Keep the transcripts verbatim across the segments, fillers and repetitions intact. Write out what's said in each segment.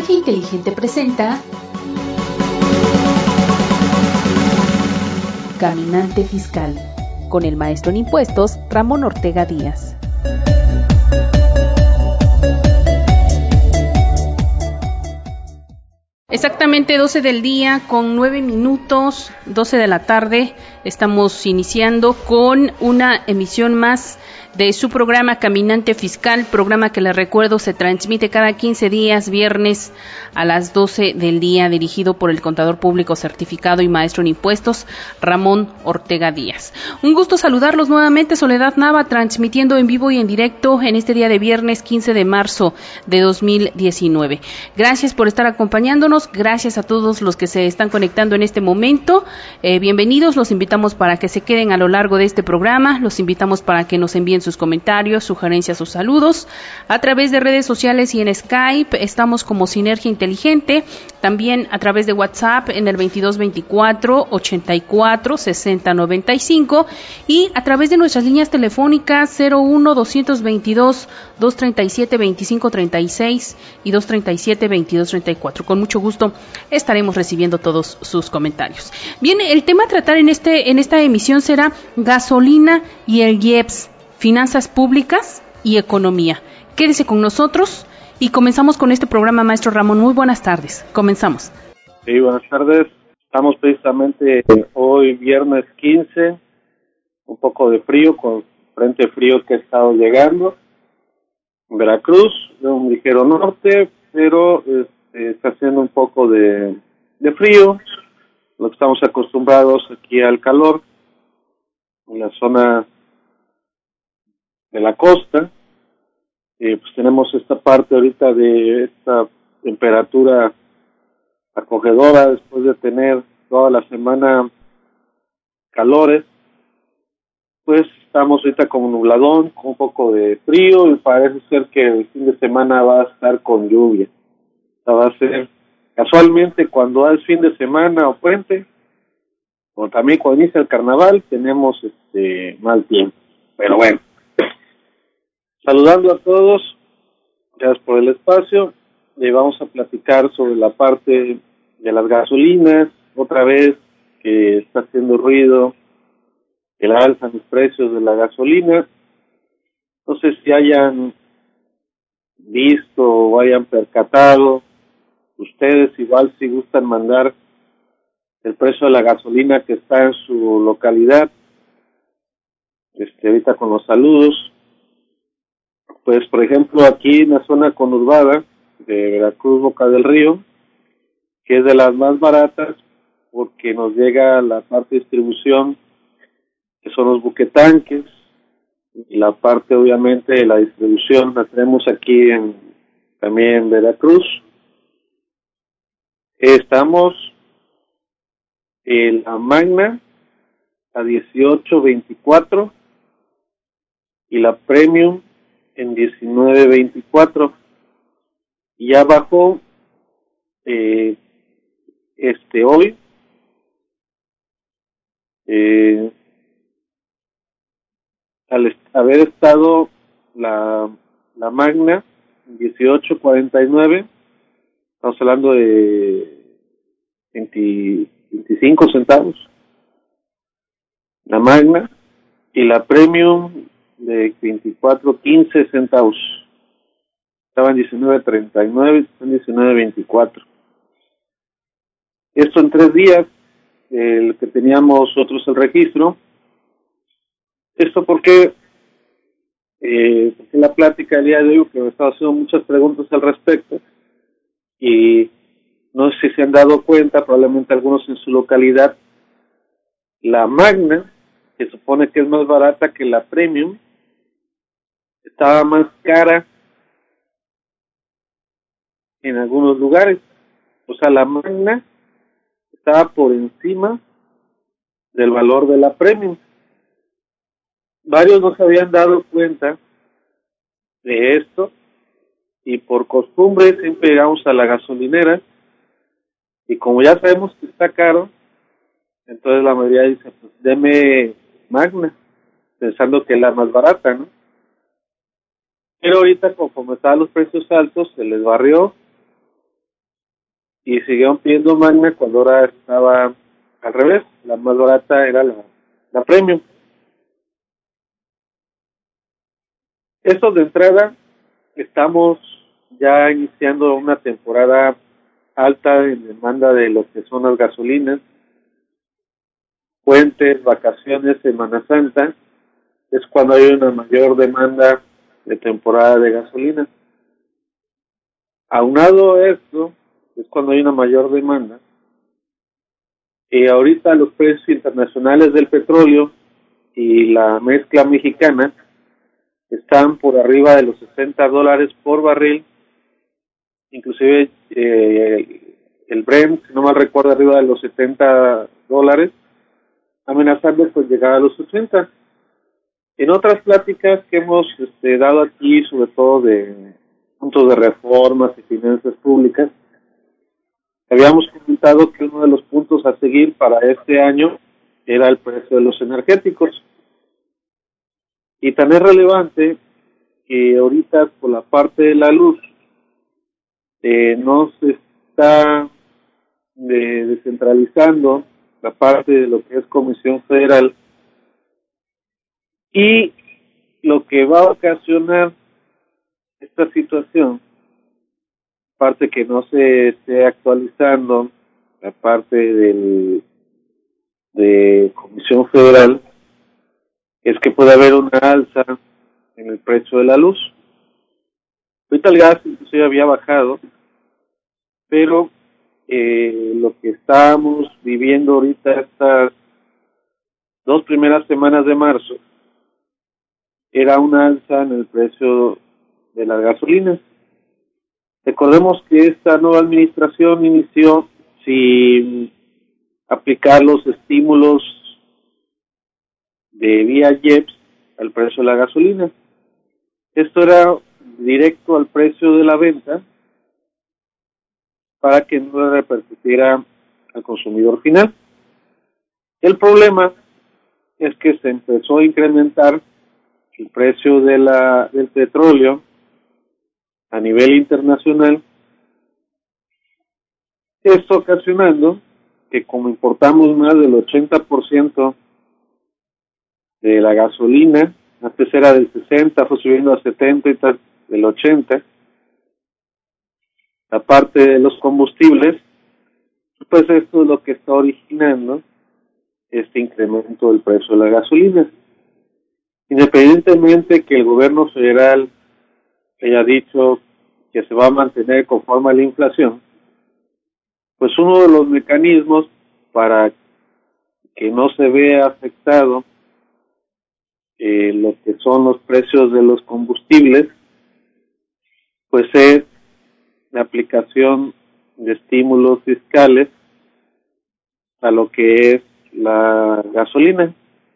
Sinergia Inteligente presenta Caminante Fiscal, con el maestro en impuestos Ramón Ortega Díaz. Exactamente doce del día con nueve minutos, doce de la tarde, estamos iniciando con una emisión más de su programa Caminante Fiscal, programa que les recuerdo se transmite cada quince días, viernes a las doce del día, dirigido por el contador público certificado y maestro en impuestos, Ramón Ortega Díaz. Un gusto saludarlos nuevamente, Soledad Nava, transmitiendo en vivo y en directo en este día de viernes quince de marzo de dos mil diecinueve. Gracias por estar acompañándonos, gracias a todos los que se están conectando en este momento. Eh, bienvenidos, los invitamos para que se queden a lo largo de este programa, los invitamos para que nos envíen sus comentarios, sugerencias o saludos a través de redes sociales y en Skype. Estamos como Sinergia Inteligente, también a través de WhatsApp en el veintidós veinticuatro ochenta y cuatro sesenta noventa y cinco y a través de nuestras líneas telefónicas cero uno doscientos veintidós doscientos treinta y siete veinticinco treinta y seis y doscientos treinta y siete veintidós treinta y cuatro. Con mucho gusto estaremos recibiendo todos sus comentarios. Bien, el tema a tratar en este en esta emisión será gasolina y el I E P S, finanzas públicas y economía. Quédese con nosotros y comenzamos con este programa, maestro Ramón. Muy buenas tardes. Comenzamos. Sí, buenas tardes. Estamos precisamente hoy viernes quince, un poco de frío, con frente frío que ha estado llegando. En Veracruz, de un ligero norte, pero este, está haciendo un poco de, de frío. Lo que estamos acostumbrados aquí al calor, en la zona de la costa. Eh, pues tenemos esta parte ahorita de esta temperatura acogedora después de tener toda la semana calores. Pues estamos ahorita como nubladón, con un poco de frío, y parece ser que el fin de semana va a estar con lluvia. O sea, va a ser casualmente cuando es fin de semana o puente, o también cuando inicia el carnaval, tenemos este mal tiempo. Pero bueno, saludando a todos, gracias por el espacio. Le vamos a platicar sobre la parte de las gasolinas, otra vez que está haciendo ruido el alza en los precios de la gasolina. No sé si hayan visto o hayan percatado, ustedes igual si gustan mandar el precio de la gasolina que está en su localidad, este ahorita con los saludos. Pues, por ejemplo, aquí en la zona conurbada de Veracruz, Boca del Río, que es de las más baratas, porque nos llega la parte de distribución, que son los buquetanques, y la parte, obviamente, de la distribución la tenemos aquí en también en Veracruz. Estamos en la Magna a dieciocho veinticuatro y la Premium en diecinueve veinticuatro, y ya bajó eh, este hoy eh, al est- haber estado la la Magna en dieciocho cuarenta y nueve, estamos hablando de veinte, veinticinco centavos la Magna, y la Premium de veinticuatro quince centavos. Estaba en diecinueve treinta y nueve, está en diecinueve veinticuatro. Esto en tres días, el que teníamos nosotros el registro. Esto porque, eh, porque la plática del día de hoy, que me estaba haciendo muchas preguntas al respecto, y no sé si se han dado cuenta, probablemente algunos en su localidad, la Magna, que supone que es más barata que la Premium, estaba más cara en algunos lugares. O sea, la Magna estaba por encima del valor de la Premium. Varios no se habían dado cuenta de esto, y por costumbre siempre llegamos a la gasolinera, y como ya sabemos que está caro, entonces la mayoría dice, pues deme Magna, pensando que es la más barata, ¿no? Pero ahorita, como estaban los precios altos, se les barrió y siguieron pidiendo Magna cuando ahora estaba al revés, la más barata era la, la Premium. Esto de entrada, estamos ya iniciando una temporada alta en demanda de lo que son las gasolinas, puentes, vacaciones, Semana Santa, es cuando hay una mayor demanda de temporada de gasolina. Aunado a esto, es cuando hay una mayor demanda, y ahorita los precios internacionales del petróleo y la mezcla mexicana están por arriba de los sesenta dólares por barril, inclusive eh, el Brent, si no mal recuerdo, arriba de los setenta dólares, amenazando pues llegar a los ochenta. En otras pláticas que hemos este, dado aquí, sobre todo de puntos de reformas y finanzas públicas, habíamos comentado que uno de los puntos a seguir para este año era el precio de los energéticos. Y tan es relevante que ahorita por la parte de la luz eh, no se está de, descentralizando la parte de lo que es Comisión Federal, y lo que va a ocasionar esta situación, parte que no se esté actualizando la parte del de Comisión Federal, es que puede haber una alza en el precio de la luz. Ahorita el gas inclusive había bajado, pero eh, lo que estamos viviendo ahorita estas dos primeras semanas de marzo era una alza en el precio de las gasolinas. Recordemos que esta nueva administración inició sin aplicar los estímulos de vía I E P S al precio de la gasolina. Esto era directo al precio de la venta para que no repercutiera al consumidor final. El problema es que se empezó a incrementar el precio de la del petróleo a nivel internacional, esto ocasionando que como importamos más del ochenta por ciento de la gasolina, antes era del sesenta, fue subiendo a setenta y tal, del ochenta, la parte de los combustibles, pues esto es lo que está originando este incremento del precio de la gasolina. Independientemente que el gobierno federal haya dicho que se va a mantener conforme a la inflación, pues uno de los mecanismos para que no se vea afectado eh, lo que son los precios de los combustibles, pues es la aplicación de estímulos fiscales a lo que es la gasolina.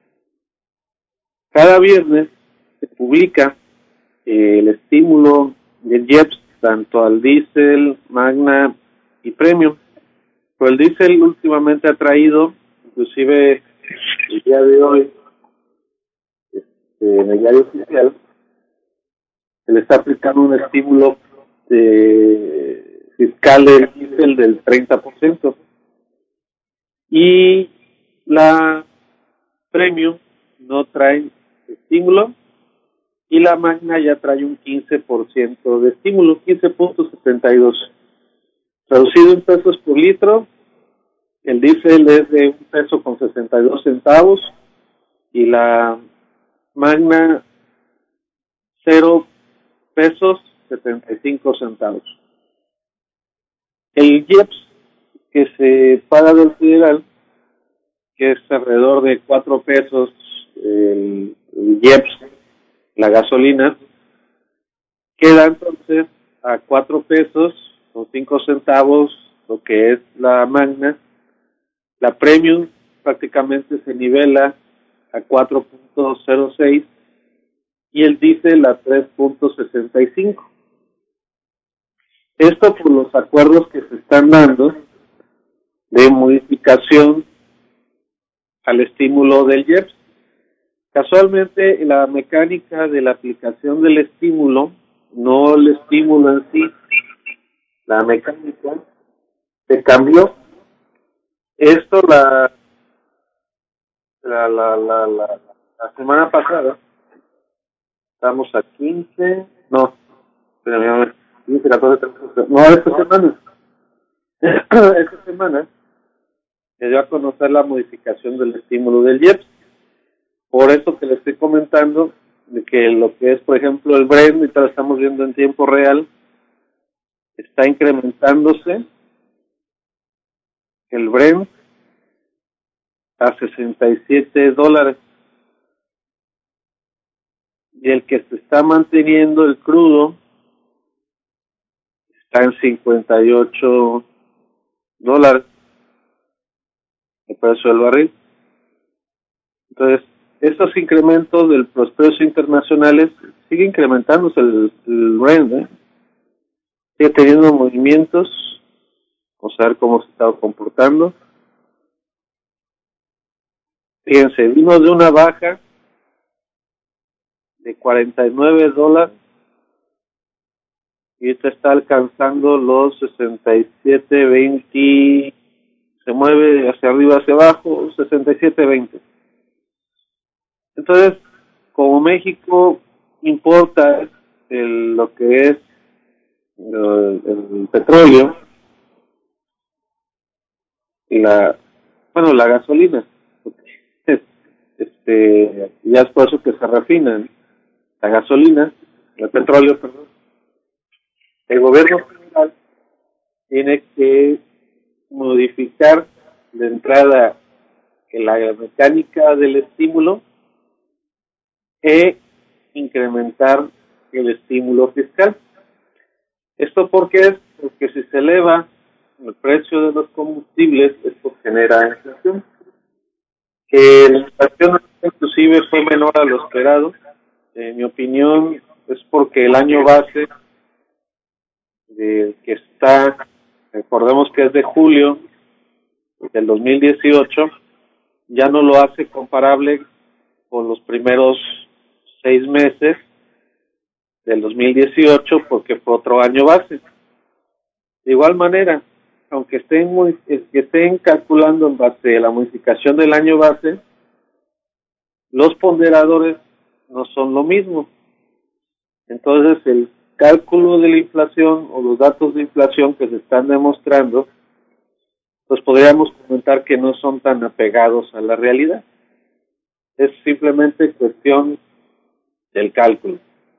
Cada viernes se publica eh, el estímulo del I E P S tanto al diésel, Magna y Premium. Pero el diésel últimamente ha traído, inclusive el día de hoy, este, en el diario oficial, se le está aplicando un estímulo de, fiscal del diésel del treinta por ciento. Y la Premium no trae estímulo, y la Magna ya trae un quince por ciento de estímulo, quince punto setenta y dos. Traducido en pesos por litro, el diésel es de un peso con sesenta y dos centavos y la Magna cero pesos setenta y cinco centavos. El I E P S que se paga del federal, que es alrededor de cuatro pesos el, el I E P S, la gasolina, queda entonces a cuatro pesos con cinco centavos lo que es la Magna. La Premium prácticamente se nivela a cuatro punto cero seis y el diésel a tres punto sesenta y cinco. Esto por los acuerdos que se están dando de modificación al estímulo del I E P S. Casualmente, la mecánica de la aplicación del estímulo, no el estímulo en sí, la mecánica se cambió. Esto la la la la la, la semana pasada, estamos a quince, no, espérame, quince, catorce, trece, no, esta semana, esta semana se dio a conocer la modificación del estímulo del I E P S. Por eso que le estoy comentando de que lo que es, por ejemplo, el Brent, ahorita lo estamos viendo en tiempo real, está incrementándose el Brent a sesenta y siete dólares. Y el que se está manteniendo, el crudo, está en cincuenta y ocho dólares el precio del barril. Entonces, estos incrementos de los precios internacionales sigue incrementándose el, el Brent, ¿eh? Sigue teniendo movimientos. Vamos a ver cómo se está comportando. Fíjense, vino de una baja de cuarenta y nueve dólares y esta está alcanzando los sesenta y siete veinte, se mueve hacia arriba, hacia abajo, sesenta y siete veinte. Entonces, como México importa el, lo que es el, el petróleo y la, bueno, la gasolina, este, ya es por eso que se refinan la gasolina, el petróleo, perdón. El gobierno federal tiene que modificar de entrada la mecánica del estímulo e incrementar el estímulo fiscal. ¿Esto por qué es? Porque si se eleva el precio de los combustibles, esto genera inflación. Que la inflación inclusive fue menor a lo esperado. En mi opinión, es porque el año base de, que está, recordemos que es de julio del dos mil dieciocho, ya no lo hace comparable con los primeros seis meses del dos mil dieciocho porque fue otro año base. De igual manera, aunque estén, muy, que estén calculando en base a la modificación del año base, los ponderadores no son lo mismo. Entonces, el cálculo de la inflación o los datos de inflación que se están demostrando, pues podríamos comentar que no son tan apegados a la realidad. Es simplemente cuestión del cálculo.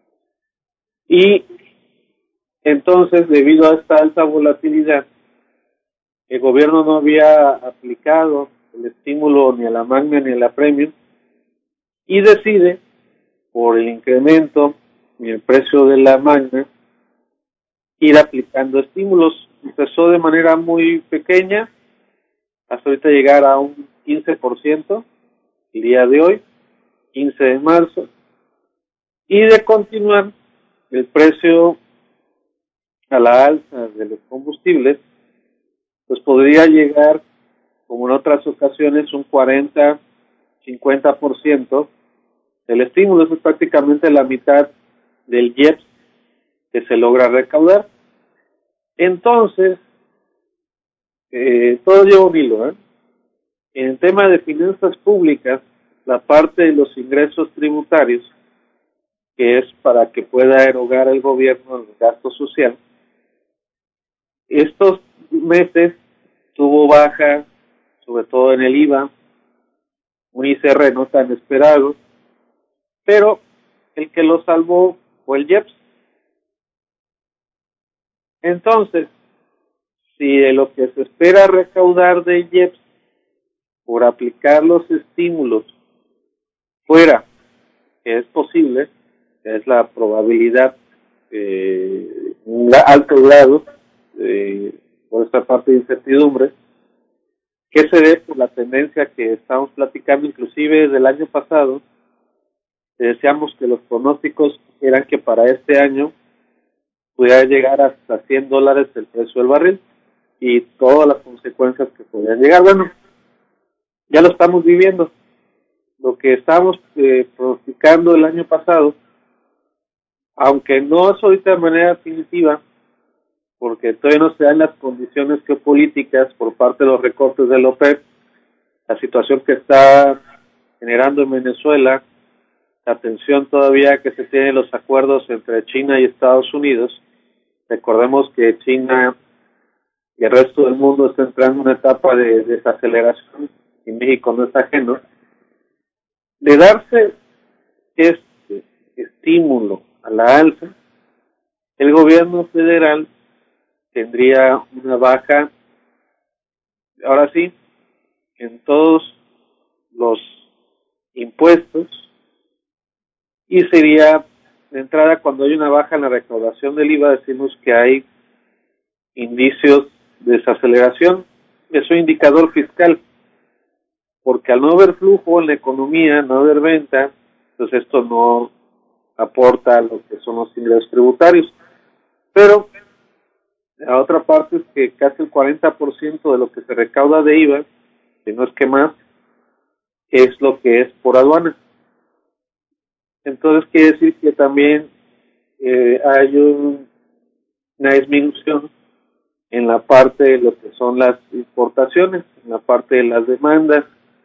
Y entonces, debido a esta alta volatilidad, el gobierno no había aplicado el estímulo ni a la Magna ni a la Premium y decide, por el incremento en el precio de la Magna, ir aplicando estímulos. Empezó de manera muy pequeña, hasta ahorita llegar a un quince por ciento el día de hoy, quince de marzo, y de continuar el precio a la alza de los combustibles, pues podría llegar, como en otras ocasiones, un cuarenta, cincuenta por ciento del estímulo. Eso es prácticamente la mitad del I E P S que se logra recaudar. Entonces, eh, todo lleva un hilo, ¿eh? En el tema de finanzas públicas, la parte de los ingresos tributarios, que es para que pueda erogar el gobierno el gasto social, estos meses tuvo baja, sobre todo en el I V A, un I C R no tan esperado, pero el que lo salvó fue el I E P S. Entonces, si de lo que se espera recaudar de I E P S por aplicar los estímulos fuera, que es posible, que es la probabilidad, eh, un alto grado, eh, por esta parte de incertidumbre, que se dé por la tendencia que estamos platicando, inclusive desde el año pasado, decíamos que los pronósticos eran que para este año pudiera llegar hasta cien dólares el precio del barril y todas las consecuencias que podrían llegar. Bueno, ya lo estamos viviendo. Lo que estábamos eh, pronosticando el año pasado, aunque no es ahorita de manera definitiva, porque todavía no se dan las condiciones geopolíticas por parte de los recortes de la OPEP, la situación que está generando en Venezuela, la tensión todavía que se tiene en los acuerdos entre China y Estados Unidos. Recordemos que China y el resto del mundo está entrando en una etapa de desaceleración, y México no está ajeno. De darse este estímulo a la alza, el gobierno federal tendría una baja, ahora sí, en todos los impuestos, y sería, de entrada, cuando hay una baja en la recaudación del I V A, decimos que hay indicios de desaceleración. Es un indicador fiscal, porque al no haber flujo en la economía, no haber venta, pues esto no aporta lo que son los ingresos tributarios. Pero la otra parte es que casi el cuarenta por ciento de lo que se recauda de I V A, si no es que más, es lo que es por aduana. Entonces quiere decir que también eh, hay un, una disminución en la parte de lo que son las importaciones, en la parte de las demandas,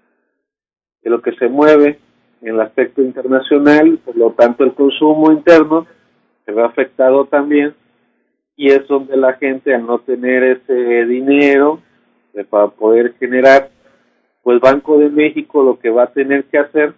de lo que se mueve en el aspecto internacional, por lo tanto el consumo interno se ve afectado también, y es donde la gente, al no tener ese dinero de, para poder generar, pues Banco de México lo que va a tener que hacer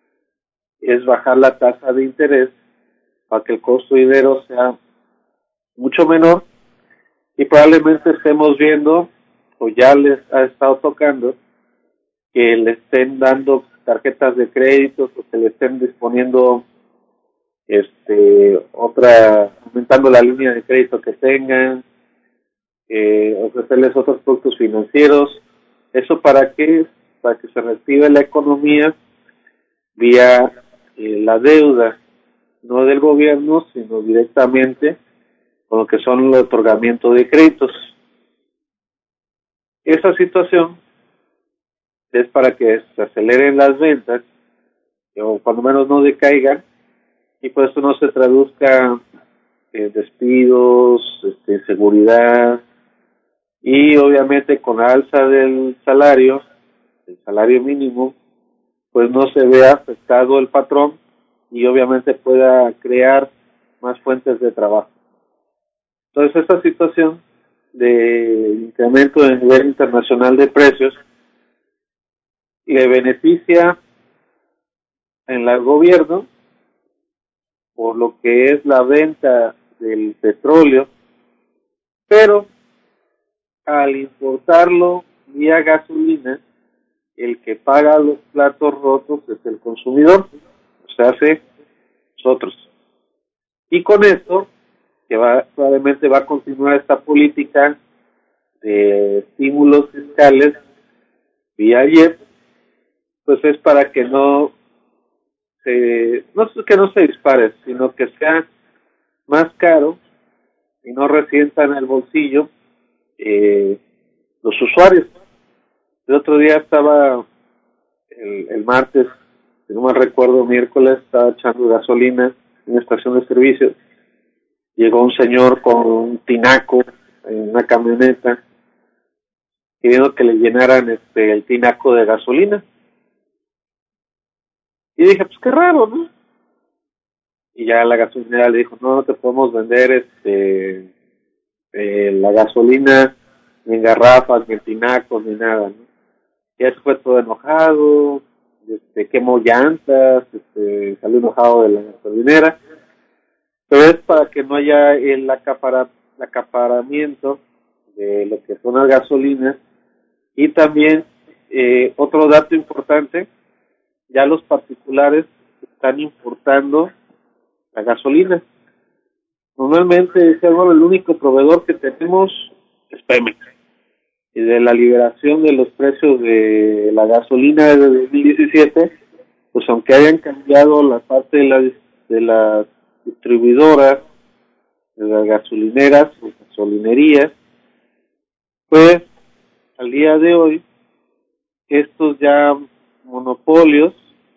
es bajar la tasa de interés para que el costo de dinero sea mucho menor, y probablemente estemos viendo, o ya les ha estado tocando, que le estén dando tarjetas de crédito, o que le estén disponiendo este otra, aumentando la línea de crédito que tengan, eh, ofrecerles otros productos financieros. ¿Eso para qué? Para que se reactive la economía vía eh, la deuda, no del gobierno, sino directamente con lo que son el otorgamiento de créditos. Esa situación es para que se aceleren las ventas, o cuando menos no decaigan, y por eso no se traduzca en despidos, este, inseguridad, y obviamente con la alza del salario, el salario mínimo, pues no se vea afectado el patrón, y obviamente pueda crear más fuentes de trabajo. Entonces esta situación de incremento de nivel internacional de precios le beneficia en el gobierno por lo que es la venta del petróleo, pero al importarlo vía gasolina, el que paga los platos rotos es el consumidor, o sea, hace nosotros. Y con esto, que va, probablemente va a continuar esta política de estímulos fiscales vía I E P, pues es para que no se, no que no se dispare, sino que sea más caro y no resienta en el bolsillo eh, los usuarios. El otro día estaba, el, el martes, si no mal recuerdo, miércoles, estaba echando gasolina en una estación de servicio. Llegó un señor con un tinaco en una camioneta pidiendo que le llenaran este el tinaco de gasolina. Y dije, pues qué raro, ¿no? Y ya la gasolinera le dijo, no, no te podemos vender este eh, la gasolina ni en garrafas, ni en tinacos, ni nada, ¿no? Y ya se fue todo enojado, este, quemó llantas, este, salió enojado de la gasolinera, pero es para que no haya el acapara, el acaparamiento de lo que son las gasolinas. Y también eh, otro dato importante, ya los particulares están importando la gasolina. Normalmente, bueno, el único proveedor que tenemos es Pemex. Y de la liberación de los precios de la gasolina de dos mil diecisiete, pues aunque hayan cambiado la parte de, la, de las distribuidoras, de las gasolineras o gasolinerías, pues al día de hoy, estos ya monopolios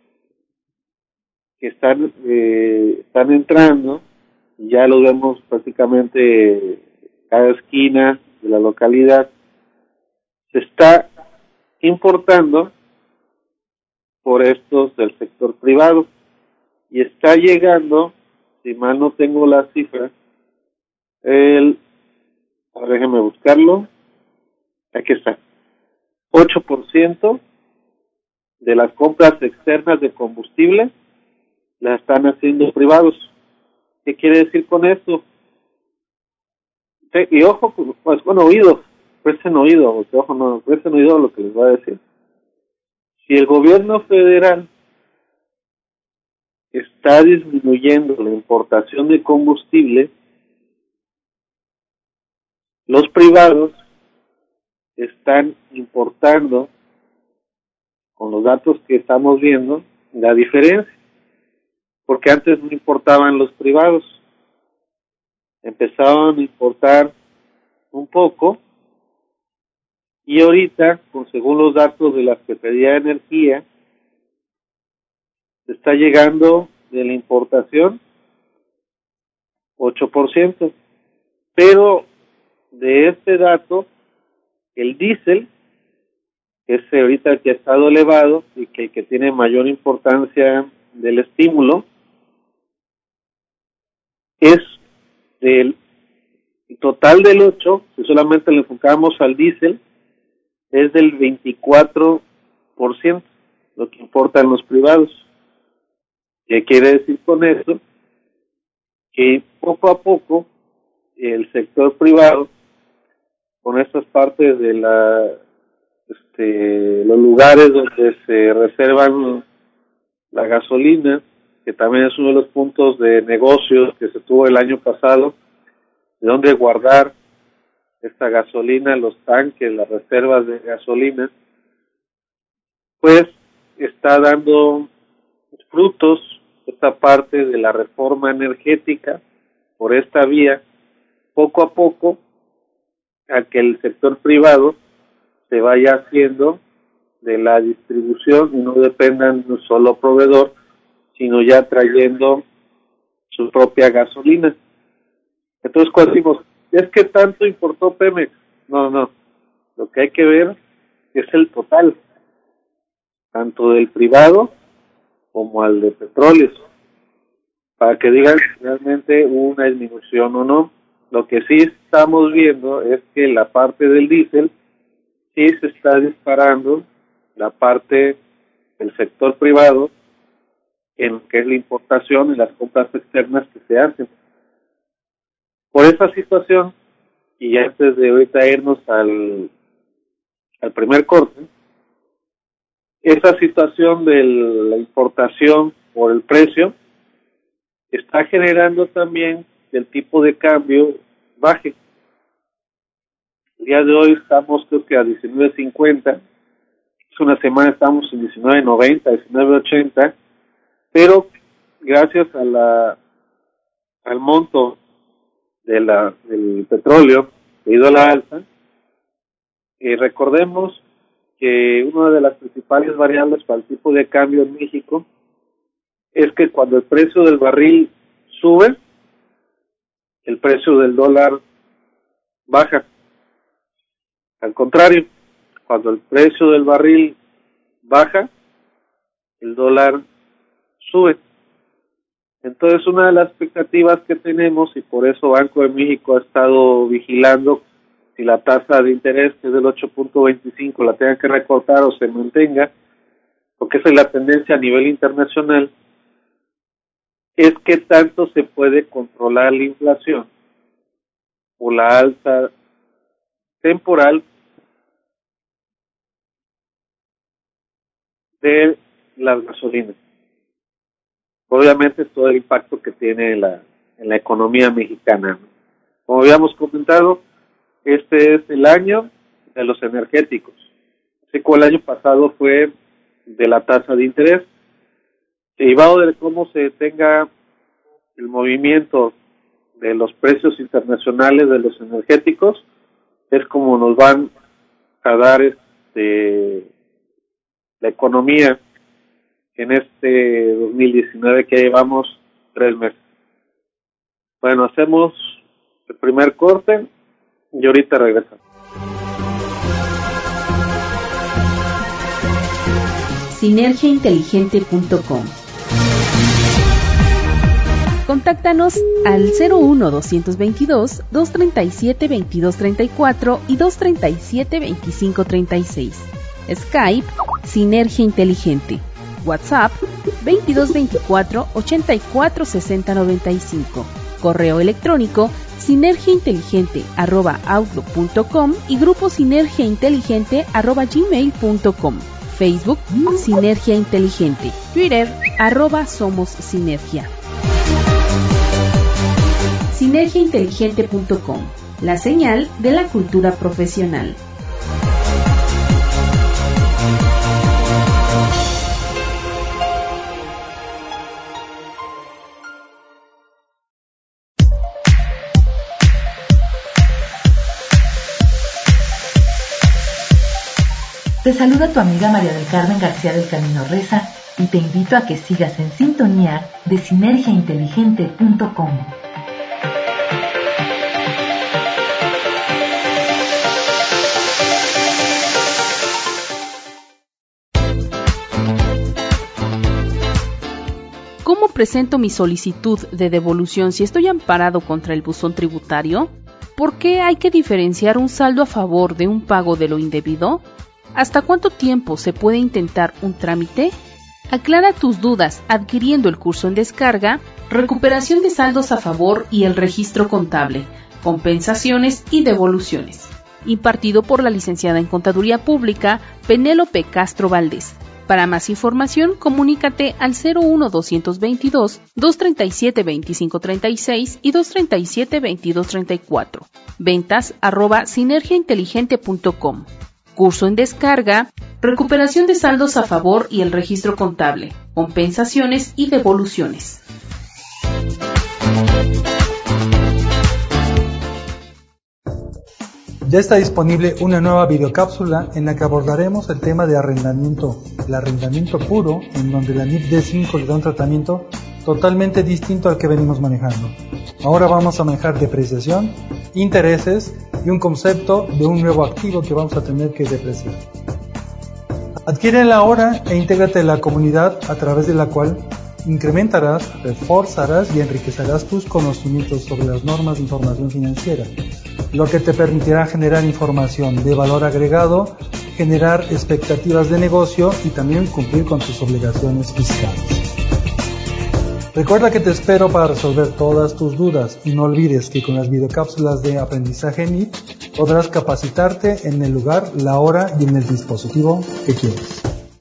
que están eh, están entrando, y ya los vemos prácticamente cada esquina de la localidad, se está importando por estos del sector privado y está llegando, si mal no tengo las cifras, el, a ver, déjenme buscarlo, aquí está, ocho por ciento de las compras externas de combustible las están haciendo privados. ¿Qué quiere decir con esto? Y ojo, pues con oído, presten oído, porque ojo, no, presten oído a lo que les voy a decir. Si el gobierno federal está disminuyendo la importación de combustible, los privados están importando, con los datos que estamos viendo, la diferencia, porque antes no importaban los privados, empezaban a importar un poco, y ahorita, con según los datos de la Secretaría de Energía, se está llegando de la importación ocho por ciento, pero de este dato, el diésel, que es ahorita el que ha estado elevado y que, que tiene mayor importancia del estímulo, es del total del ocho, si solamente le enfocamos al diésel, es del veinticuatro por ciento, lo que importan los privados. ¿Qué quiere decir con eso? Que poco a poco el sector privado, con estas partes de la este los lugares donde se reservan la gasolina, que también es uno de los puntos de negocios que se tuvo el año pasado, de donde guardar esta gasolina, los tanques, las reservas de gasolina, pues está dando frutos esta parte de la reforma energética por esta vía, poco a poco, a que el sector privado se vaya haciendo de la distribución y no dependan de un solo proveedor, sino ya trayendo su propia gasolina. Entonces, cuando decimos, es que tanto importó Pemex, no, no, lo que hay que ver es el total, tanto del privado como al de petróleos, para que digan si realmente hubo una disminución o no. Lo que sí estamos viendo es que la parte del diésel sí se está disparando, la parte del sector privado, en lo que es la importación y las compras externas que se hacen. Por esa situación, y antes de ahorita irnos al, al primer corte, esa situación de la importación por el precio está generando también que el tipo de cambio baje. El día de hoy estamos creo que a diecinueve cincuenta, hace una semana estamos en diecinueve noventa, diecinueve ochenta, pero gracias a la al monto de la del petróleo que ha ido a la alza, y recordemos que una de las principales variables para el tipo de cambio en México es que cuando el precio del barril sube, el precio del dólar baja. Al contrario, cuando el precio del barril baja, el dólar sube. Entonces, una de las expectativas que tenemos, y por eso Banco de México ha estado vigilando si la tasa de interés, que es del ocho punto veinticinco, la tenga que recortar o se mantenga, porque esa es la tendencia a nivel internacional, es que tanto se puede controlar la inflación o la alza temporal de las gasolinas. Obviamente todo el impacto que tiene la, en la economía mexicana. Como habíamos comentado, este es el año de los energéticos. Así como el año pasado fue de la tasa de interés, derivado de cómo se tenga el movimiento de los precios internacionales de los energéticos, es como nos van a dar este la economía en este dos mil diecinueve, que llevamos tres meses. Bueno, hacemos el primer corte y ahorita regreso. sinergia inteligente punto com. Contáctanos al cero uno dos dos dos, dos tres siete, veintidós treinta y cuatro y dos tres siete, veinticinco treinta y seis. Skype, Sinergia Inteligente. WhatsApp, veintidós veinticuatro, ochenta y cuatro sesenta noventa y cinco. Correo electrónico, sinergiainteligente arroba outlook punto com y grupo sinergiainteligente arroba gmail punto com. Facebook, Sinergia Inteligente. Twitter, arroba Somos Sinergia. sinergia inteligente punto com, la señal de la cultura profesional. Te saluda tu amiga María del Carmen García del Camino Reza y te invito a que sigas en sintonía de sinergia inteligente punto com. ¿Cómo presento mi solicitud de devolución si estoy amparado contra el buzón tributario? ¿Por qué hay que diferenciar un saldo a favor de un pago de lo indebido? ¿Hasta cuánto tiempo se puede intentar un trámite? Aclara tus dudas adquiriendo el curso en descarga Recuperación de saldos a favor y el registro contable, compensaciones y devoluciones, impartido por la licenciada en Contaduría Pública Penélope Castro Valdés. Para más información, comunícate al cero uno dos dos dos, dos tres siete, veinticinco treinta y seis y dos tres siete, veintidós treinta y cuatro. Ventas arroba sinergia inteligente punto com. Curso en descarga, recuperación de saldos a favor y el registro contable, compensaciones y devoluciones. Ya está disponible una nueva videocápsula en la que abordaremos el tema de arrendamiento, el arrendamiento puro, en donde la N I P D cinco le da un tratamiento totalmente distinto al que venimos manejando. Ahora vamos a manejar depreciación, intereses y un concepto de un nuevo activo que vamos a tener que depreciar. Adquiérela ahora e intégrate en la comunidad a través de la cual incrementarás, reforzarás y enriquecerás tus conocimientos sobre las normas de información financiera, lo que te permitirá generar información de valor agregado, generar expectativas de negocio y también cumplir con tus obligaciones fiscales. Recuerda que te espero para resolver todas tus dudas y no olvides que con las videocápsulas de aprendizaje N I P podrás capacitarte en el lugar, la hora y en el dispositivo que quieras.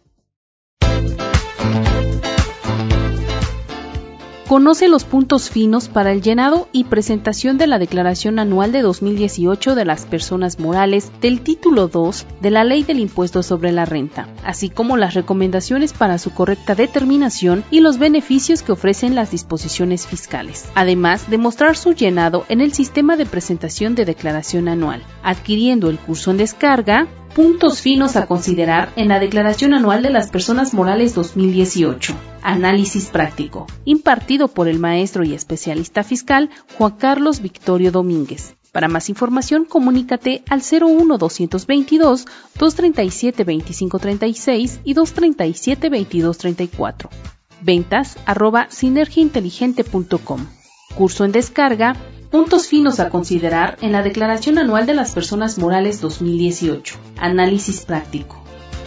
Conoce los puntos finos para el llenado y presentación de la Declaración Anual de dos mil dieciocho de las personas morales del Título dos de la Ley del Impuesto sobre la Renta, así como las recomendaciones para su correcta determinación y los beneficios que ofrecen las disposiciones fiscales, además de mostrar su llenado en el sistema de presentación de declaración anual, adquiriendo el curso en descarga Puntos finos a considerar en la Declaración Anual de las Personas Morales dos mil dieciocho. Análisis práctico, impartido por el maestro y especialista fiscal Juan Carlos Victorio Domínguez. Para más información, comunícate al cero uno dos dos dos, dos tres siete, veinticinco treinta y seis y dos tres siete, veintidós treinta y cuatro. Ventas arroba sinergia inteligente punto com. Curso en descarga. Puntos finos a considerar en la Declaración Anual de las Personas Morales dos mil dieciocho. Análisis práctico.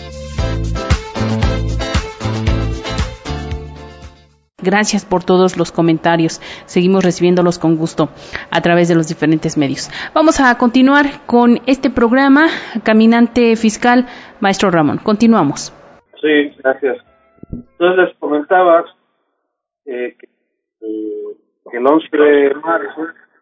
Gracias por todos los comentarios. Seguimos recibiéndolos con gusto a través de los diferentes medios. Vamos a continuar con este programa, Caminante Fiscal. Maestro Ramón, continuamos. Sí, gracias. Entonces les comentaba eh, que, eh, que el once de marzo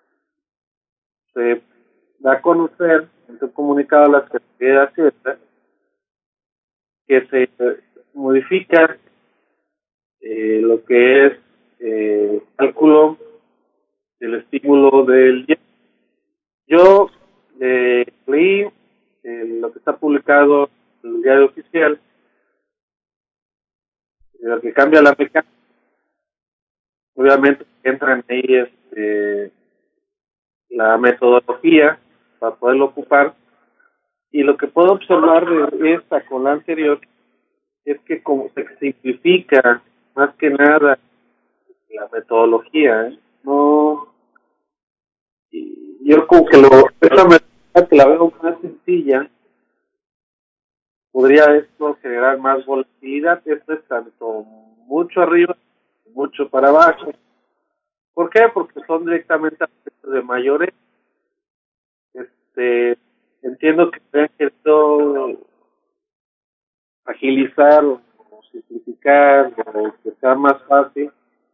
se da a conocer en un comunicado a la Secretaría de Hacienda que se modifica eh, lo que es eh, cálculo del estímulo del I E P. Yo eh, leí eh, lo que está publicado en el diario oficial, lo que cambia la mecánica. Obviamente entran ahí este la metodología para poderlo ocupar. Y lo que puedo observar de esta con la anterior es que como se simplifica más que nada la metodología, ¿eh? No, y yo como que lo, esa metodología que la veo más sencilla, podría esto generar más volatilidad. Esto es tanto mucho arriba, mucho para abajo. ¿Por qué? Porque son directamente aspectos de mayores. Este, entiendo que se han querido agilizar o, o simplificar o que sea más fácil,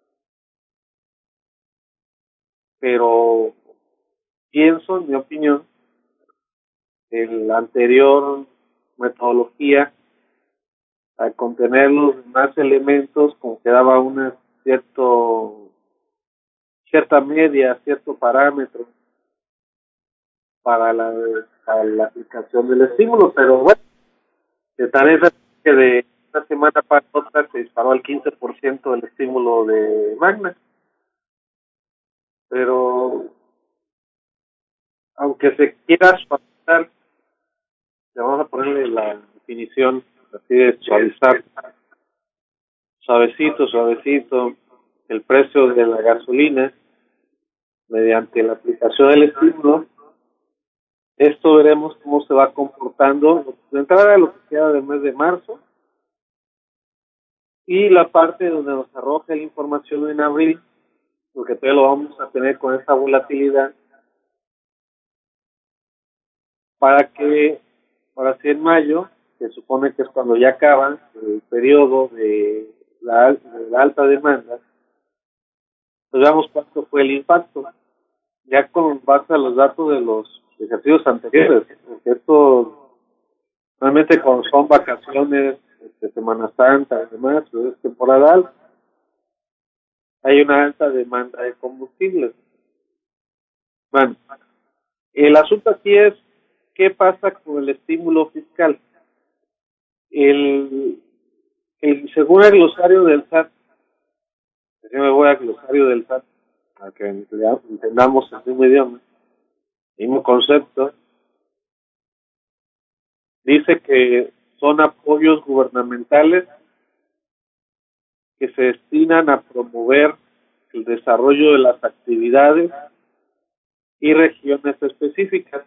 pero pienso, en mi opinión, en la anterior metodología, al contener los más elementos, como que daba una cierto cierta media, cierto parámetro para la, para la aplicación del estímulo, pero bueno, de tal es que de una semana para otra se disparó al quince por ciento del estímulo de Magna, pero aunque se quiera suavizar, le vamos a ponerle la definición así de suavizar, suavecito, suavecito, el precio de la gasolina mediante la aplicación del estímulo. Esto veremos cómo se va comportando de entrada lo que queda del mes de marzo y la parte donde nos arroja la información en abril, porque todavía lo vamos a tener con esa volatilidad, para que, ahora sí en mayo, se supone que es cuando ya acaba el periodo de la, de la alta demanda, pues veamos cuánto fue el impacto, ya con base a los datos de los ejercicios anteriores, porque esto realmente cuando son vacaciones, de Semana Santa y demás, pues es temporada alta, hay una alta demanda de combustibles. Bueno, el asunto aquí es qué pasa con el estímulo fiscal. El, el según el glosario del S A T, yo me voy al glosario del S A T para que entendamos el mismo idioma, el mismo concepto. Dice que son apoyos gubernamentales que se destinan a promover el desarrollo de las actividades y regiones específicas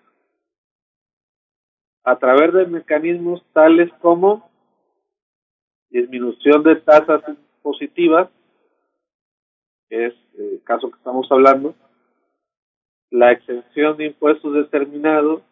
a través de mecanismos tales como disminución de tasas impositivas, que es el caso que estamos hablando, la exención de impuestos determinados,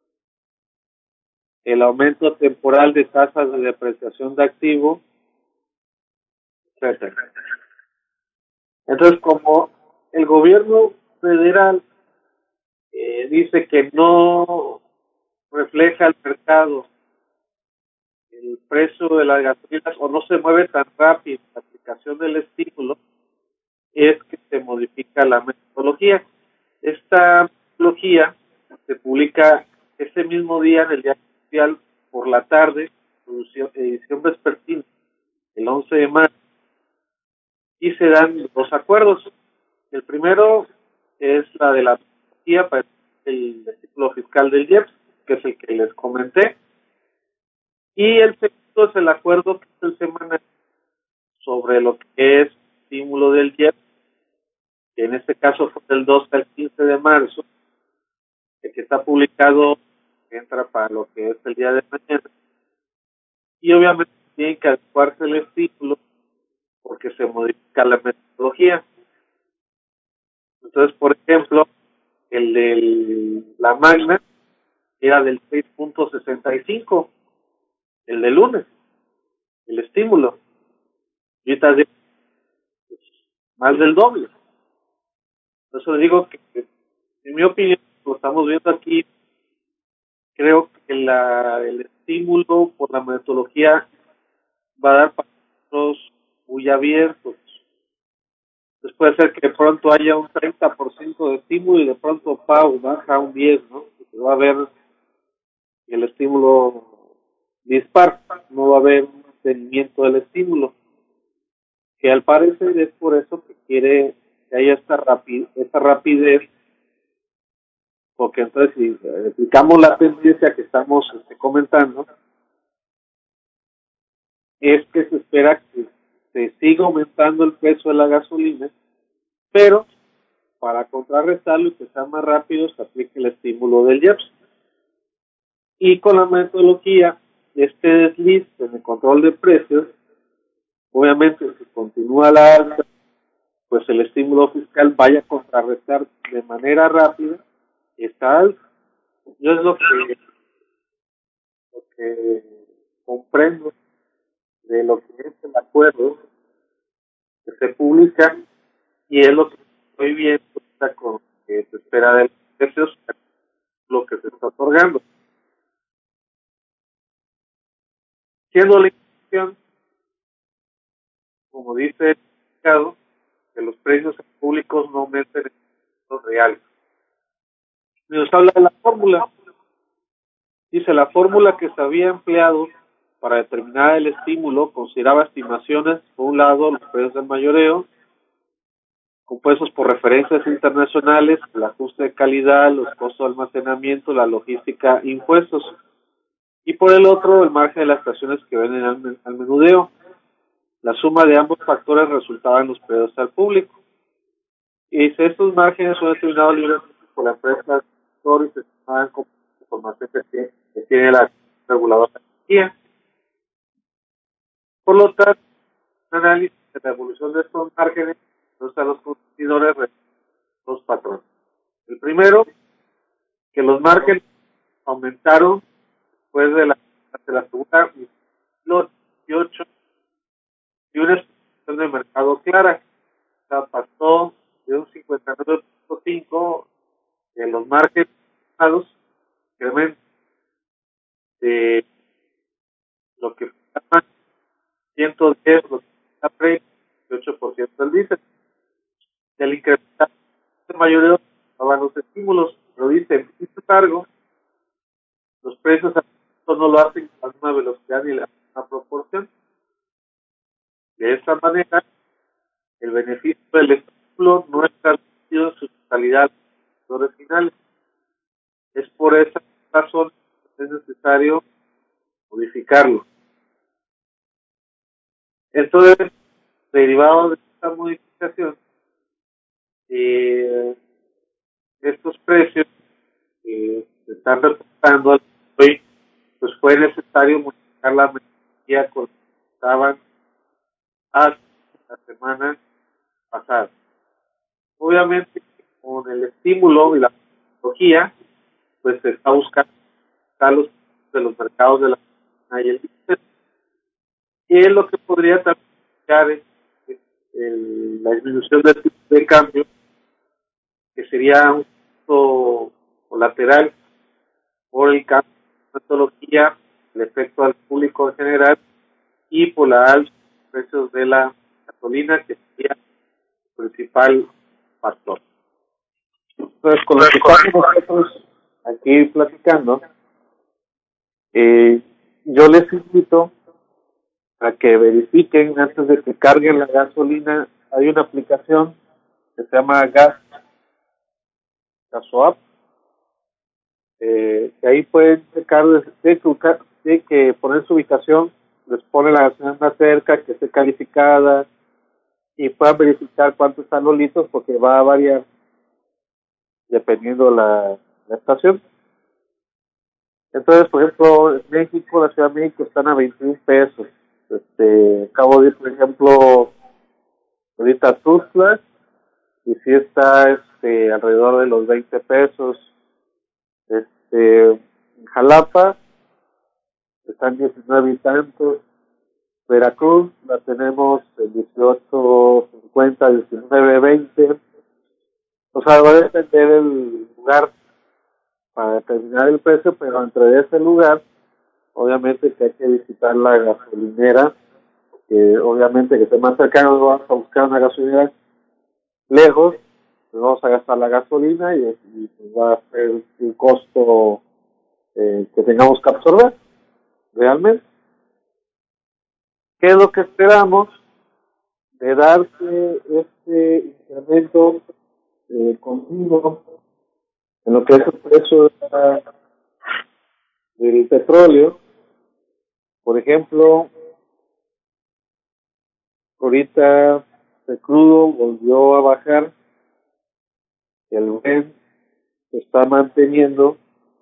el aumento temporal de tasas de depreciación de activo, etcétera. Entonces, como el gobierno federal eh, dice que no refleja el mercado el precio de las gasolinas o no se mueve tan rápido la aplicación del estímulo, es que se modifica la metodología. Esta metodología se publica ese mismo día en el Diario Oficial por la tarde, edición vespertina, el once de marzo, y se dan dos acuerdos. El primero es la de la metodología para el estímulo fiscal del I E P S, que es el que les comenté, y el segundo es el acuerdo que es el semanal sobre lo que es estímulo del I E P S, que en este caso fue del doce al quince de marzo, que está publicado, que entra para lo que es el día de mañana, y obviamente tiene que adecuarse el estímulo porque se modifica la metodología. Entonces, por ejemplo, el de la Magna era del seis punto sesenta y cinco, el de lunes, el estímulo, y ahorita es más del doble. Por eso digo que, en mi opinión, lo estamos viendo aquí, creo que la, el estímulo por la metodología va a dar pasos muy abiertos. Entonces puede ser que de pronto haya un treinta por ciento de estímulo y de pronto pau, baja un diez por ciento, ¿no? Porque va a haber el estímulo dispar, no va a haber un mantenimiento del estímulo, que al parecer es por eso que quiere que haya esta, rapi esta rapidez porque entonces si explicamos la tendencia que estamos este, comentando, es que se espera que se siga aumentando el precio de la gasolina, pero para contrarrestarlo y que sea más rápido se aplique el estímulo del I E P S. Y con la metodología de este desliz en el control de precios, obviamente si continúa la alza, pues el estímulo fiscal vaya a contrarrestar de manera rápida esta alza. Yo es lo que, lo que comprendo de lo que es el acuerdo que se publica, y es lo que estoy viendo con lo que se espera de los precios, lo que se está otorgando. Siendo la intención, como dice el mercado, que los precios públicos no aumenten en los reales. Y nos habla de la fórmula. Dice, la fórmula que se había empleado para determinar el estímulo consideraba estimaciones, por un lado, los precios del mayoreo, compuestos por referencias internacionales, el ajuste de calidad, los costos de almacenamiento, la logística, impuestos. Y por el otro, el margen de las estaciones que venden al, al menudeo. La suma de ambos factores resultaba en los precios al público. Y si estos márgenes son determinados libremente por la empresa y se estimaban con información que tiene, que tiene la reguladora de energía. Por lo tanto, un análisis de la evolución de estos márgenes nos da a los consumidores los patrones. El primero, que los márgenes aumentaron después de la, de la segunda dieciocho y una exposición de mercado clara. O sea, pasó de un cincuenta y nueve punto cinco de los márgenes incremento de lo que llaman ciento diez, lo que está pre dieciocho por ciento del diésel. Del incremento de mayoría estaban los estímulos, pero dicen, sin embargo, los precios no lo hacen con la misma velocidad ni la misma proporción. De esta manera, el beneficio del estímulo no está reducido en su totalidad a los sectores finales. Es por esa razón que es necesario modificarlo. Entonces, derivado de esta modificación, eh, estos precios que se están reportando hoy, pues fue necesario modificar la metodología con la que estaban hasta la semana pasada. Obviamente, con el estímulo y la metodología, pues se está buscando los de los mercados de la y el diésel. Y es lo que podría también es el, la disminución del tipo de cambio, que sería un efecto colateral por el cambio de metodología, el efecto al público en general y por la alza de los precios de la gasolina, que sería el principal factor. Entonces, con lo que estamos nosotros aquí platicando, eh, yo les invito a que verifiquen antes de que carguen la gasolina. Hay una aplicación que se llama Gas Gasoapp, eh, que ahí pueden checar, tienen que poner su ubicación, les pone la gasolina más cerca, que esté calificada, y puedan verificar cuántos están los litros, porque va a variar dependiendo la, la estación. Entonces, por ejemplo, en México, la Ciudad de México están a veintiún pesos. Este, acabo de ir, por ejemplo, ahorita Tuxtla, y sí está este, alrededor de los veinte pesos. Este, en Jalapa están diecinueve y tantos. Veracruz la tenemos en dieciocho cincuenta, diecinueve veinte. O sea, va a depender del lugar para determinar el precio, pero entre ese lugar, obviamente que hay que visitar la gasolinera, que obviamente que esté más cercano, no vamos a buscar una gasolinera lejos, pues vamos a gastar la gasolina y, y pues va a ser un costo eh, que tengamos que absorber realmente. ¿Qué es lo que esperamos de darse este incremento eh, continuo en lo que es el precio petróleo. Por ejemplo, ahorita el crudo volvió a bajar, el Brent se está manteniendo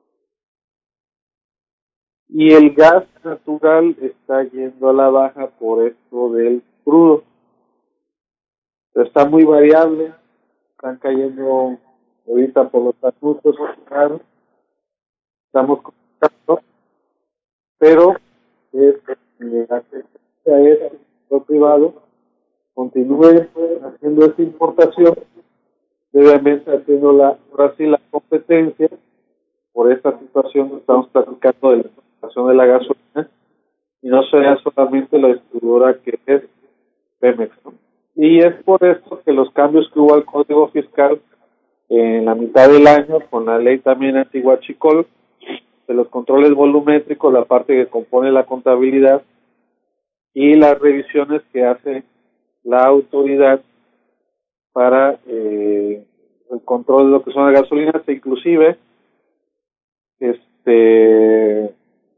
y el gas natural está yendo a la baja por esto del crudo. Está muy variable, están cayendo ahorita por los anuncios, estamos contando, pero es, eh, la tendencia es que el sector privado continúe haciendo esta importación, obviamente haciendo la, ahora sí la competencia por esta situación que estamos platicando de la importación de la gasolina, y no sea solamente la distribuidora que es Pemex, ¿no? Y es por esto que los cambios que hubo al Código Fiscal en la mitad del año, con la ley también anti-huachicol, de los controles volumétricos, la parte que compone la contabilidad, y las revisiones que hace la autoridad para eh, el control de lo que son las gasolinas, e inclusive este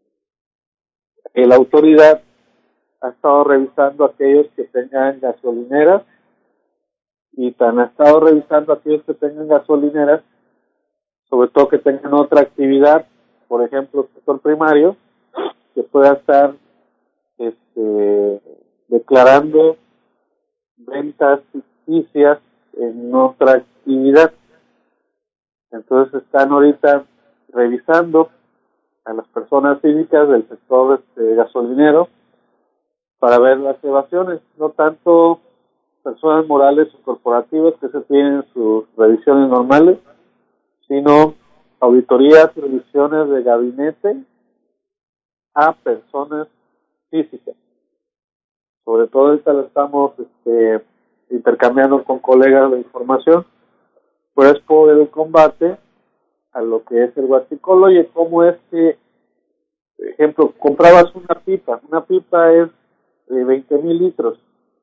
la autoridad ha estado revisando aquellos que tengan gasolineras, y tan ha estado revisando aquellos que tengan gasolineras, sobre todo que tengan otra actividad, por ejemplo, el sector primario, que pueda estar este, declarando ventas ficticias en otra actividad. Entonces están ahorita revisando a las personas físicas del sector este, gasolinero para ver las evasiones, no tanto personas morales o corporativas que se tienen sus revisiones normales, sino auditorías y revisiones de gabinete a personas físicas. Sobre todo ahorita lo estamos este, intercambiando con colegas de información, pues por el combate a lo que es el huachicol. Oye, ¿cómo es que, por ejemplo, comprabas una pipa? Una pipa es de veinte mil litros.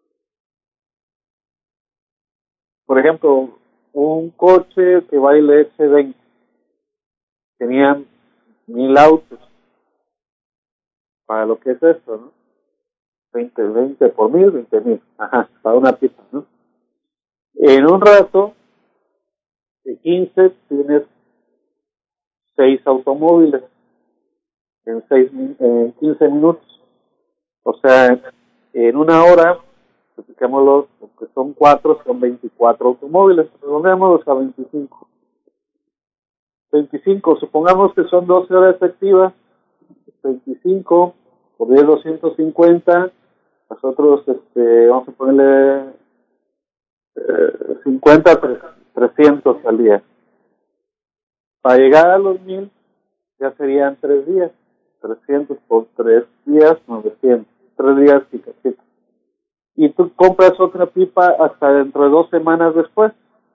Por ejemplo, un coche que va y le eche veinte. Tenían mil autos. Para lo que es esto, ¿no? veinte, veinte por mil, veinte mil. Ajá, para una pipa, ¿no? En un rato, de quince, tienes seis automóviles en seis, en quince minutos. O sea, en una hora, expliquémoslo, porque son cuatro, son veinticuatro automóviles. Redondeémoslos a veinticinco. veinticinco, supongamos que son doce horas efectivas, veinticinco por diez, doscientos cincuenta. Nosotros, este, vamos a ponerle eh, cincuenta, trescientos al día. Para llegar a los mil, ya serían tres días. trescientos por tres días, novecientos. Tres días y cachito. Y tú compras otra pipa hasta dentro de dos semanas después.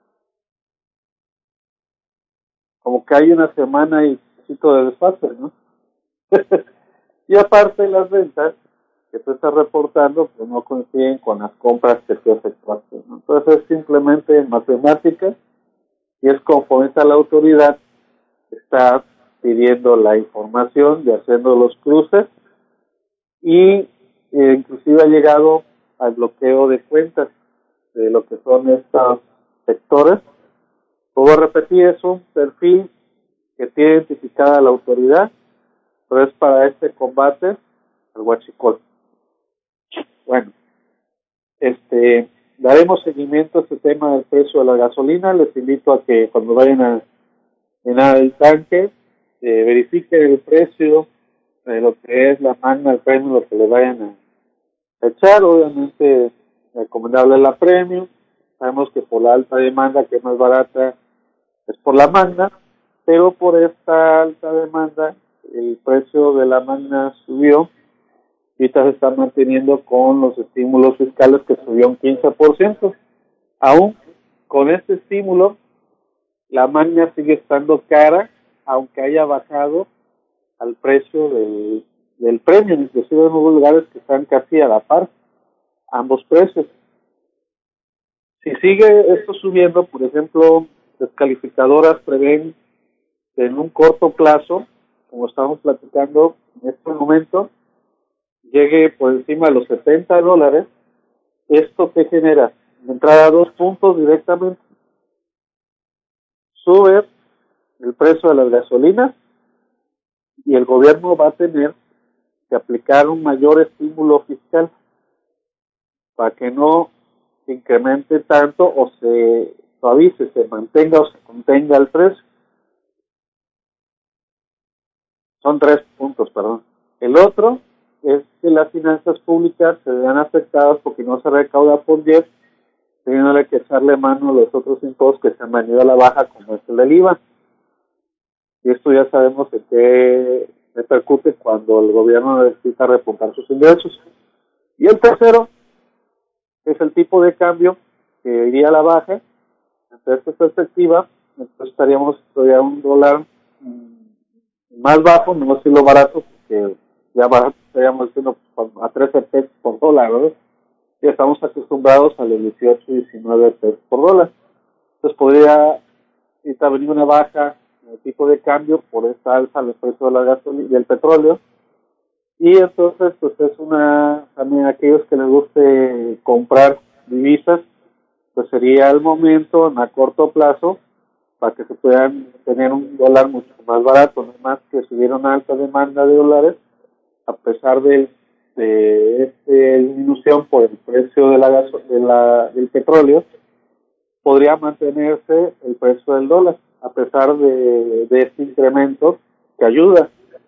Como que hay una semana y cachito de desfase, ¿no? Y aparte las ventas que tú estás reportando, pues no coinciden con las compras que tú efectuaste, ¿no? Entonces es simplemente matemáticas, y es conforme a la autoridad está pidiendo la información y haciendo los cruces, y eh, inclusive ha llegado al bloqueo de cuentas de lo que son estos sectores. Puedo repetir, es un perfil que tiene identificada la autoridad, pero es para este combate al huachicol. Bueno, este, daremos seguimiento a este tema del precio de la gasolina. Les invito a que cuando vayan a llenar el tanque, eh, verifiquen el precio de lo que es la magna, el premium, lo que le vayan a echar. Obviamente, recomendable la premium. Sabemos que por la alta demanda, que es más barata, es por la magna, pero por esta alta demanda, el precio de la magna subió. Ahorita se está manteniendo con los estímulos fiscales, que subió un quince por ciento. Aún con este estímulo, la magna sigue estando cara, aunque haya bajado al precio del, del premio. Inclusive en algunos lugares que están casi a la par, ambos precios. Si sigue esto subiendo, por ejemplo, las calificadoras prevén que en un corto plazo como estamos platicando en este momento, llegue por encima de los setenta dólares, ¿esto qué genera? Entrada a dos puntos directamente. Sube el precio de las gasolinas y el gobierno va a tener que aplicar un mayor estímulo fiscal para que no se incremente tanto o se suavice, se mantenga o se contenga el precio. Son tres puntos, perdón. El otro es que las finanzas públicas se vean afectadas porque no se recauda por I E P, teniéndole que echarle mano a los otros impuestos que se han venido a la baja, como es el del I V A. Y esto ya sabemos de qué repercute cuando el gobierno necesita repuntar sus ingresos. Y el tercero es el tipo de cambio que iría a la baja. Entre esta perspectiva, entonces estaríamos todavía un dólar más bajo, no decirlo barato, porque ya barato estaríamos diciendo a trece pesos por dólar, ¿verdad? Ya estamos acostumbrados a los dieciocho y diecinueve pesos por dólar. Entonces podría ahorita venir una baja en el tipo de cambio por esta alza en el precio de la gasolina y del petróleo. Y entonces, pues es una, también aquellos que les guste comprar divisas, pues sería el momento en a corto plazo para que se puedan tener un dólar mucho más barato, no más que si hubiera una alta demanda de dólares, a pesar de, de esta disminución por el precio de la, gaso, de la del petróleo, podría mantenerse el precio del dólar, a pesar de, de este incremento que ayuda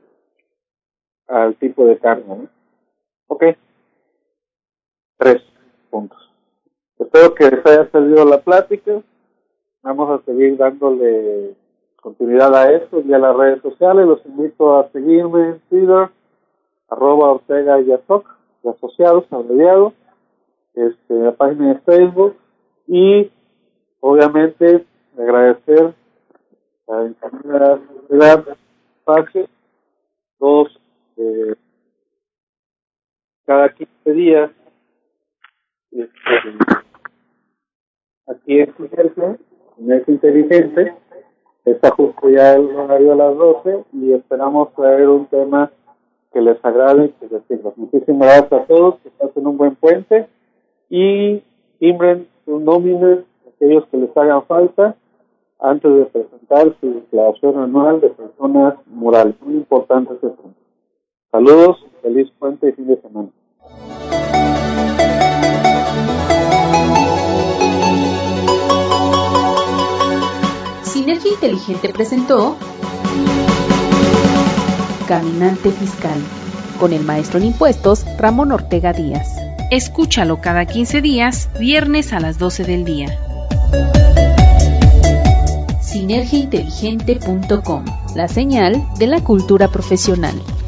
al tipo de cambio, ¿no? Ok. Tres puntos. Espero que les haya servido la plática. Vamos a seguir dándole continuidad a esto y a las redes sociales. Los invito a seguirme en Twitter, arroba Ortega y Azoc, de asociados, abreviado, este, la página de Facebook, y obviamente agradecer a la ingeniera Sociedad Pache, dos eh, cada quince días este, aquí en Sinergia, Sinergia Inteligente. Está justo ya el horario a las doce y esperamos traer un tema que les agrade y que les sirva. Muchísimas gracias a todos, que pasen un buen puente y timbren sus nóminas, aquellos que les hagan falta, antes de presentar su declaración anual de personas morales. Muy importante ese punto. Saludos, feliz puente y fin de semana. Sinergia Inteligente presentó Caminante Fiscal con el maestro en impuestos Ramón Ortega Díaz. Escúchalo cada quince días, viernes a las doce del día. sinergia inteligente punto com, la señal de la cultura profesional.